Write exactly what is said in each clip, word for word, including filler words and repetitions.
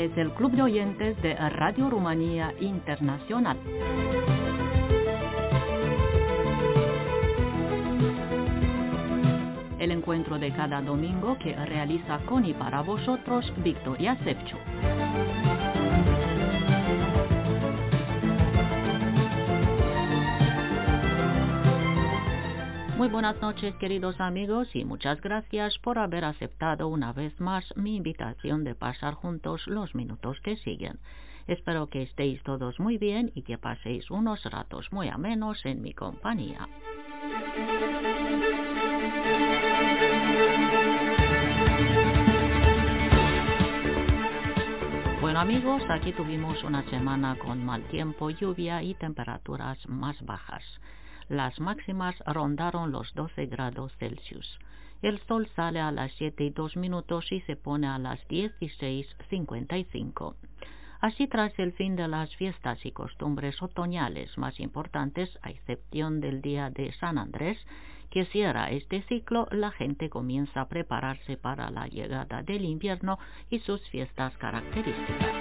Este es el Club de Oyentes de Radio Rumanía Internacional. El encuentro de cada domingo que realiza con y para vosotros Victoria Sepciu. Muy buenas noches, queridos amigos, y muchas gracias por haber aceptado una vez más mi invitación de pasar juntos los minutos que siguen. Espero que estéis todos muy bien y que paséis unos ratos muy amenos en mi compañía. Bueno amigos, aquí tuvimos una semana con mal tiempo, lluvia y temperaturas más bajas. Las máximas rondaron los doce grados Celsius. El sol sale a las siete y dos minutos y se pone a las dieciséis cincuenta y cinco. Así, tras el fin de las fiestas y costumbres otoñales más importantes, a excepción del día de San Andrés, que cierra este ciclo, la gente comienza a prepararse para la llegada del invierno y sus fiestas características.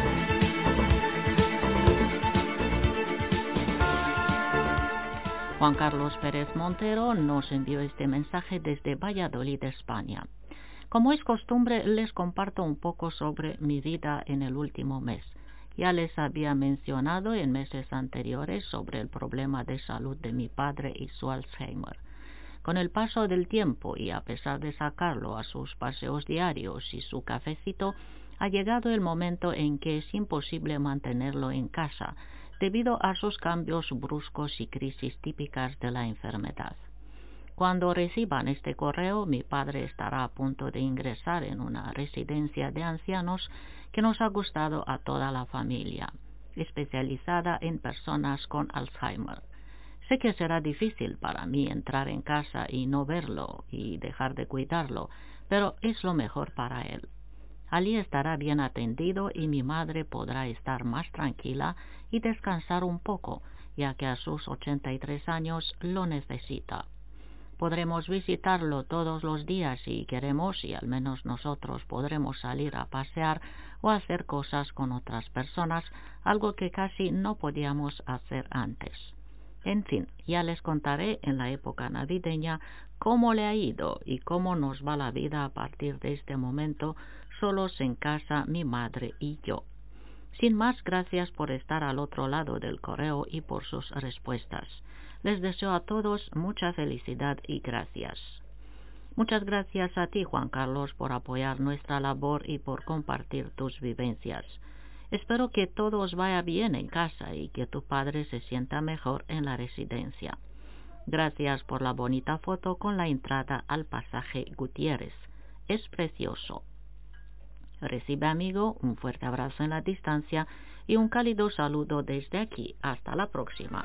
Juan Carlos Pérez Montero nos envió este mensaje desde Valladolid, España. Como es costumbre, les comparto un poco sobre mi vida en el último mes. Ya les había mencionado en meses anteriores sobre el problema de salud de mi padre y su Alzheimer. Con el paso del tiempo y a pesar de sacarlo a sus paseos diarios y su cafecito, ha llegado el momento en que es imposible mantenerlo en casa, debido a sus cambios bruscos y crisis típicas de la enfermedad. Cuando reciban este correo, mi padre estará a punto de ingresar en una residencia de ancianos que nos ha gustado a toda la familia, especializada en personas con Alzheimer. Sé que será difícil para mí entrar en casa y no verlo y dejar de cuidarlo, pero es lo mejor para él. Allí estará bien atendido y mi madre podrá estar más tranquila y descansar un poco, ya que a sus ochenta y tres años lo necesita. Podremos visitarlo todos los días si queremos y al menos nosotros podremos salir a pasear o hacer cosas con otras personas, algo que casi no podíamos hacer antes. En fin, ya les contaré en la época navideña cómo le ha ido y cómo nos va la vida a partir de este momento, solos en casa mi madre y yo. Sin más, gracias por estar al otro lado del correo y por sus respuestas. Les deseo a todos mucha felicidad y gracias. Muchas gracias a ti, Juan Carlos, por apoyar nuestra labor y por compartir tus vivencias. Espero que todo os vaya bien en casa y que tu padre se sienta mejor en la residencia. Gracias por la bonita foto con la entrada al pasaje Gutiérrez. Es precioso. Recibe, amigo, un fuerte abrazo en la distancia y un cálido saludo desde aquí. Hasta la próxima.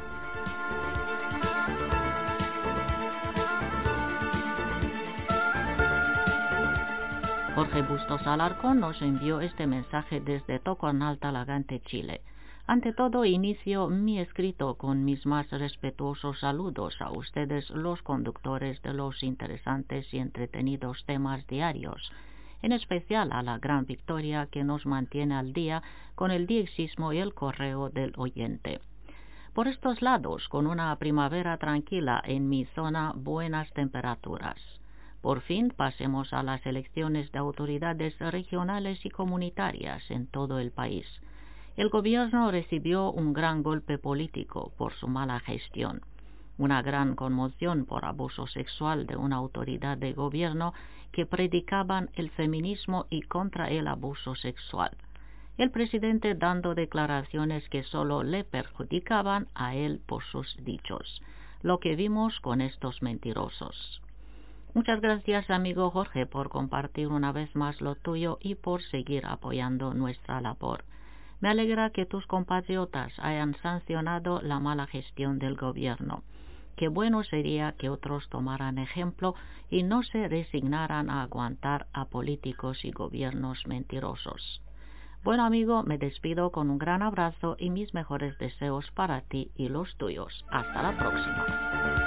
Jorge Bustos Alarcón nos envió este mensaje desde Tocornal, Talagante, Chile. Ante todo, inicio mi escrito con mis más respetuosos saludos a ustedes, los conductores de los interesantes y entretenidos temas diarios, en especial a la gran Victoria que nos mantiene al día con el diexismo y el correo del oyente. Por estos lados, con una primavera tranquila en mi zona, buenas temperaturas. Por fin pasemos a las elecciones de autoridades regionales y comunitarias en todo el país. El gobierno recibió un gran golpe político por su mala gestión, una gran conmoción por abuso sexual de una autoridad de gobierno que predicaban el feminismo y contra el abuso sexual. El presidente dando declaraciones que solo le perjudicaban a él por sus dichos, lo que vimos con estos mentirosos. Muchas gracias, amigo Jorge, por compartir una vez más lo tuyo y por seguir apoyando nuestra labor. Me alegra que tus compatriotas hayan sancionado la mala gestión del gobierno. Qué bueno sería que otros tomaran ejemplo y no se resignaran a aguantar a políticos y gobiernos mentirosos. Bueno, amigo, me despido con un gran abrazo y mis mejores deseos para ti y los tuyos. Hasta la próxima.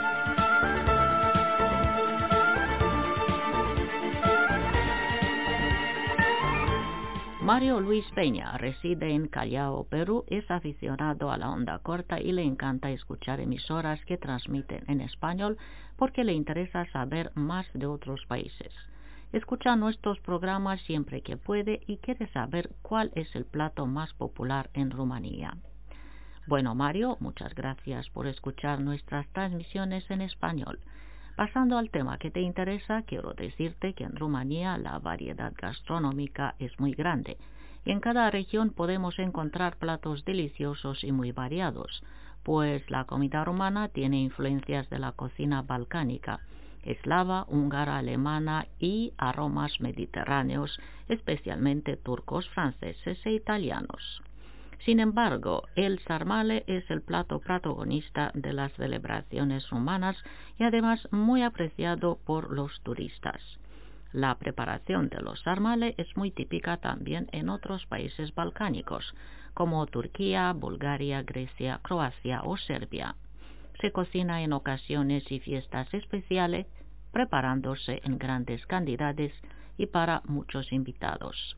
Mario Luis Peña reside en Callao, Perú, es aficionado a la onda corta y le encanta escuchar emisoras que transmiten en español porque le interesa saber más de otros países. Escucha nuestros programas siempre que puede y quiere saber cuál es el plato más popular en Rumanía. Bueno, Mario, muchas gracias por escuchar nuestras transmisiones en español. Pasando al tema que te interesa, quiero decirte que en Rumanía la variedad gastronómica es muy grande y en cada región podemos encontrar platos deliciosos y muy variados, pues la comida rumana tiene influencias de la cocina balcánica, eslava, húngara, alemana y aromas mediterráneos, especialmente turcos, franceses e italianos. Sin embargo, el sarmale es el plato protagonista de las celebraciones rumanas y además muy apreciado por los turistas. La preparación de los sarmale es muy típica también en otros países balcánicos, como Turquía, Bulgaria, Grecia, Croacia o Serbia. Se cocina en ocasiones y fiestas especiales, preparándose en grandes cantidades y para muchos invitados.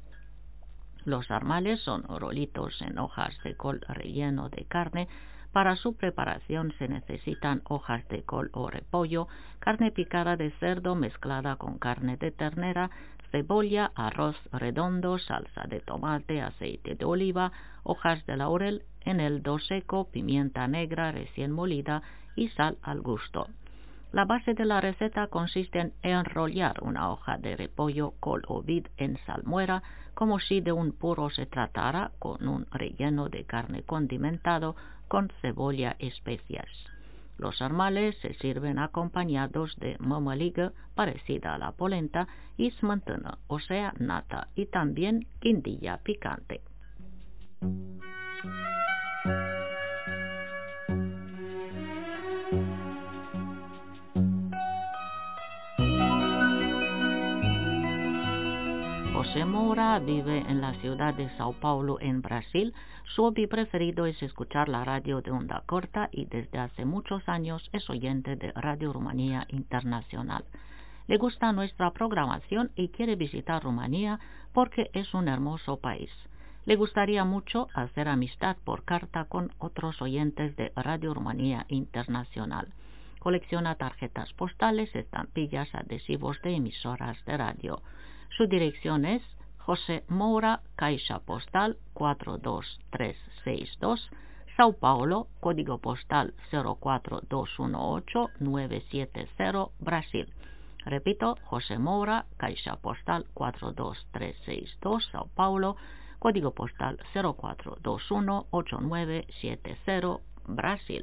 Los sarmales son rolitos en hojas de col relleno de carne. Para su preparación se necesitan hojas de col o repollo, carne picada de cerdo mezclada con carne de ternera, cebolla, arroz redondo, salsa de tomate, aceite de oliva, hojas de laurel, eneldo seco, pimienta negra recién molida y sal al gusto. La base de la receta consiste en enrollar una hoja de repollo, col o vid en salmuera, como si de un puro se tratara, con un relleno de carne condimentado con cebolla y especias. Los sarmales se sirven acompañados de mămăligă, parecida a la polenta, y smântână, o sea, nata, y también guindilla picante. José Moura vive en la ciudad de Sao Paulo, en Brasil. Su hobby preferido es escuchar la radio de onda corta y desde hace muchos años es oyente de Radio Rumanía Internacional. Le gusta nuestra programación y quiere visitar Rumanía porque es un hermoso país. Le gustaría mucho hacer amistad por carta con otros oyentes de Radio Rumanía Internacional. Colecciona tarjetas postales, estampillas, adhesivos de emisoras de radio. Su dirección es José Moura, Caixa Postal cuatro dos tres seis dos, Sao Paulo, código postal cero cuatro dos uno ocho nueve siete cero, Brasil. Repito, José Moura, Caixa Postal cuatro dos tres seis dos, Sao Paulo, código postal cero cuatro dos uno ocho nueve siete cero, Brasil.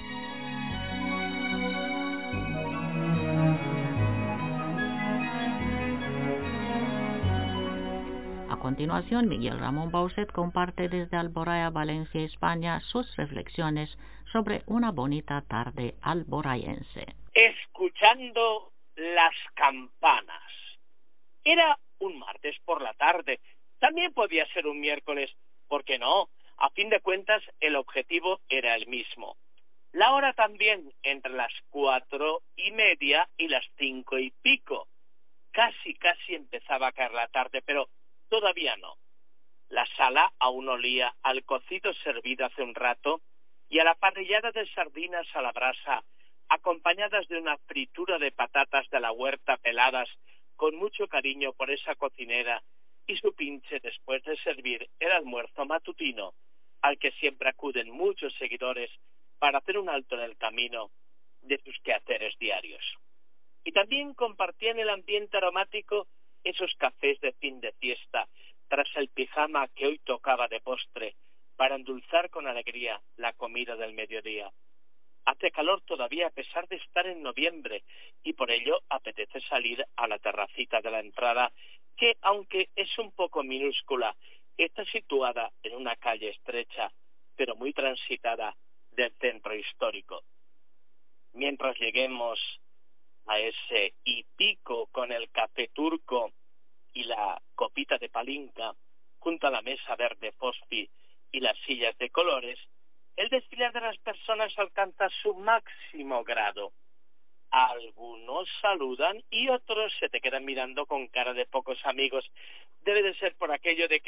A continuación, Miguel Ramón Bauset comparte desde Alboraya, Valencia, España, sus reflexiones sobre una bonita tarde alborayense. Escuchando las campanas. Era un martes por la tarde. También podía ser un miércoles. ¿Por qué no? A fin de cuentas, el objetivo era el mismo. La hora también, entre las cuatro y media y las cinco y pico. Casi, casi empezaba a caer la tarde, pero todavía no. La sala aún olía al cocido servido hace un rato y a la parrillada de sardinas a la brasa, acompañadas de una fritura de patatas de la huerta peladas con mucho cariño por esa cocinera y su pinche después de servir el almuerzo matutino, al que siempre acuden muchos seguidores para hacer un alto en el camino de sus quehaceres diarios. Y también compartían el ambiente aromático esos cafés de fin de fiesta, tras el pijama que hoy tocaba de postre, para endulzar con alegría la comida del mediodía. Hace calor todavía a pesar de estar en noviembre, y por ello apetece salir a la terracita de la entrada, que aunque es un poco minúscula, está situada en una calle estrecha, pero muy transitada del centro histórico. Mientras lleguemos a ese y pico con el café turco y la copita de palinka, junto a la mesa verde fosfi y las sillas de colores, el desfilar de las personas alcanza su máximo grado. Algunos saludan y otros se te quedan mirando con cara de pocos amigos. Debe de ser por aquello de que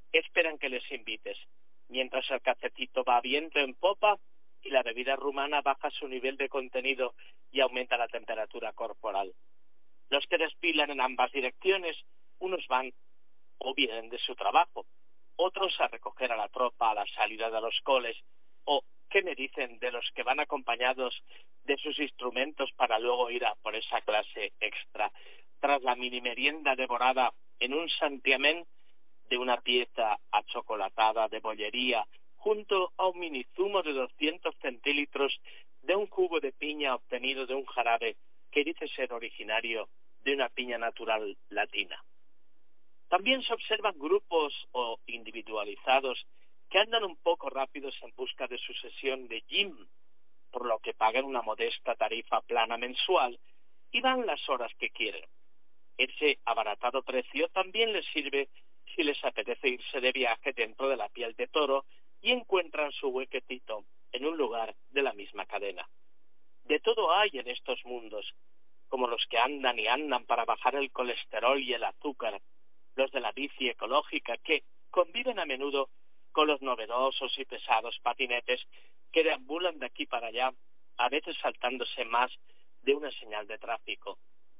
Esperan que les invites, mientras el cafecito va a viento en popa y la bebida rumana baja su nivel de contenido y aumenta la temperatura corporal. Los que desfilan en ambas direcciones, unos van o vienen de su trabajo, otros a recoger a la tropa a la salida de los coles, o ¿qué me dicen de los que van acompañados de sus instrumentos para luego ir a por esa clase extra, tras la mini merienda devorada en un santiamén de una pieza achocolatada de bollería, junto a un mini zumo de doscientos centilitros de un jugo de piña obtenido de un jarabe que dice ser originario de una piña natural latina? También se observan grupos o individualizados que andan un poco rápidos en busca de su sesión de gym, por lo que pagan una modesta tarifa plana mensual y van las horas que quieren. Ese abaratado precio también les sirve si les apetece irse de viaje dentro de la piel de toro y encuentran su huequecito en un lugar de la misma cadena. De todo hay en estos mundos, como los que andan y andan para bajar el colesterol y el azúcar, los de la bici ecológica que conviven a menudo con los novedosos y pesados patinetes que deambulan de aquí para allá, a veces saltándose más de una señal de tráfico.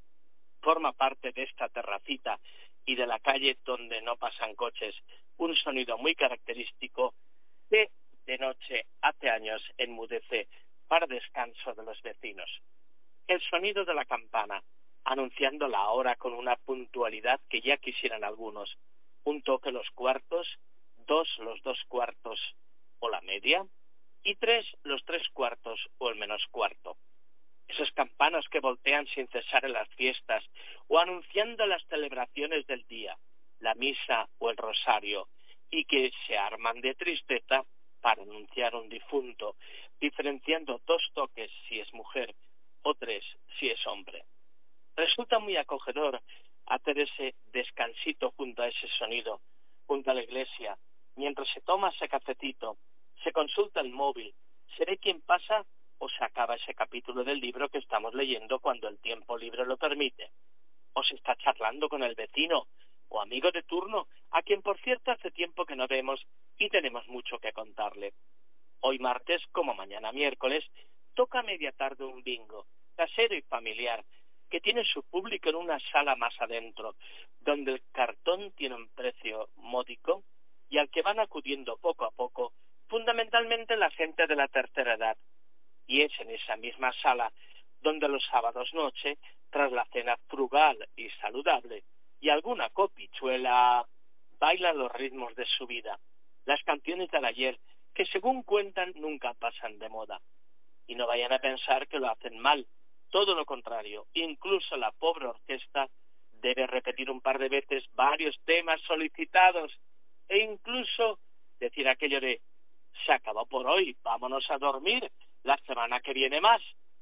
Forma parte de esta terracita y de la calle donde no pasan coches un sonido muy característico que de noche hace años enmudece para descanso de los vecinos. El sonido de la campana, anunciando la hora con una puntualidad que ya quisieran algunos. Un toque los cuartos, dos los dos cuartos o la media, y tres los tres cuartos o el menos cuarto. Esas campanas que voltean sin cesar en las fiestas o anunciando las celebraciones del día, la misa o el rosario, y que se arman de tristeza para anunciar un difunto, diferenciando dos toques si es mujer o tres si es hombre. Resulta muy acogedor hacer ese descansito junto a ese sonido, junto a la iglesia, mientras se toma ese cafecito, se consulta el móvil, se ve quién pasa o se acaba ese capítulo del libro que estamos leyendo cuando el tiempo libre lo permite, o se está charlando con el vecino o amigo de turno, a quien por cierto hace tiempo que no vemos y tenemos mucho que contarle. Hoy martes, como mañana miércoles, toca a media tarde un bingo, casero y familiar, que tiene su público en una sala más adentro, donde el cartón tiene un precio módico y al que van acudiendo poco a poco, fundamentalmente la gente de la tercera edad. Y es en esa misma sala donde los sábados noche, tras la cena frugal y saludable y alguna copichuela, bailan los ritmos de su vida, las canciones del ayer, que según cuentan nunca pasan de moda. Y no vayan a pensar que lo hacen mal, todo lo contrario, incluso la pobre orquesta debe repetir un par de veces varios temas solicitados e incluso decir aquello de se acabó por hoy, vámonos a dormir, la semana que viene más.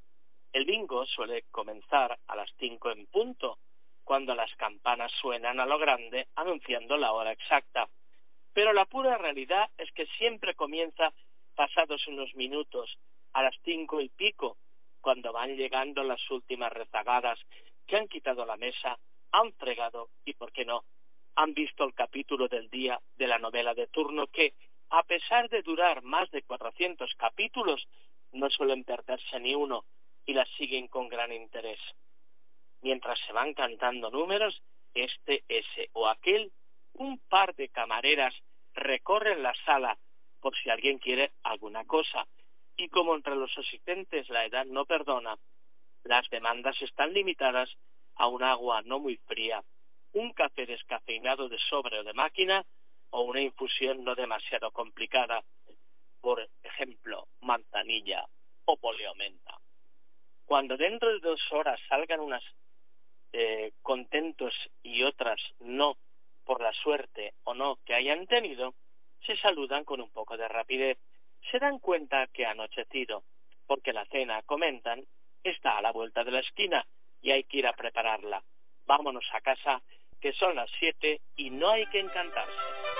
El bingo suele comenzar a las cinco en punto, cuando las campanas suenan a lo grande anunciando la hora exacta. Pero la pura realidad es que siempre comienza pasados unos minutos, a las cinco y pico, cuando van llegando las últimas rezagadas que han quitado la mesa, han fregado y, ¿por qué no?, han visto el capítulo del día de la novela de turno que, a pesar de durar más de cuatrocientos capítulos, no suelen perderse ni uno y las siguen con gran interés. Mientras se van cantando números, este, ese o aquel, un par de camareras recorren la sala por si alguien quiere alguna cosa, y como entre los asistentes la edad no perdona, las demandas están limitadas a un agua no muy fría, un café descafeinado de sobre o de máquina o una infusión no demasiado complicada, por ejemplo, manzanilla o poliomenta. Cuando dentro de dos horas salgan unas eh, contentos y otras no, por la suerte o no que hayan tenido, se saludan con un poco de rapidez. Se dan cuenta que ha anochecido, porque la cena, comentan, está a la vuelta de la esquina y hay que ir a prepararla. Vámonos a casa, que son las siete y no hay que encantarse.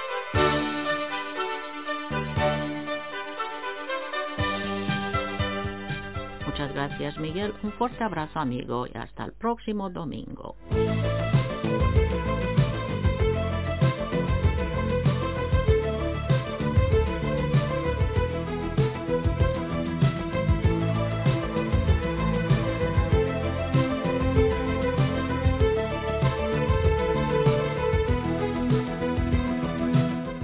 Muchas gracias, Miguel. Un fuerte abrazo, amigo, y hasta el próximo domingo.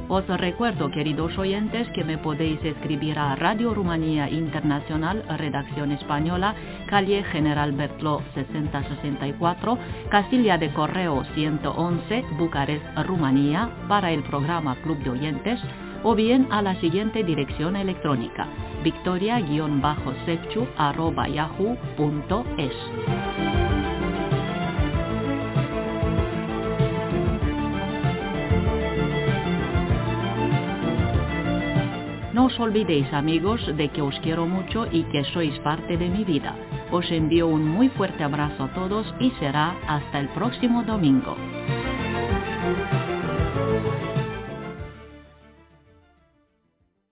Os recuerdo, queridos oyentes, que me podéis escribir a Radio Rumanía Internacional, Redacción Española, calle General Bertló sesenta sesenta y cuatro, casilla de correo ciento once, Bucarest, Rumanía, para el programa Club de Oyentes, o bien a la siguiente dirección electrónica, victoria-sepchu arroba yahoo punto es. No os olvidéis, amigos, de que os quiero mucho y que sois parte de mi vida. Os envío un muy fuerte abrazo a todos y será hasta el próximo domingo.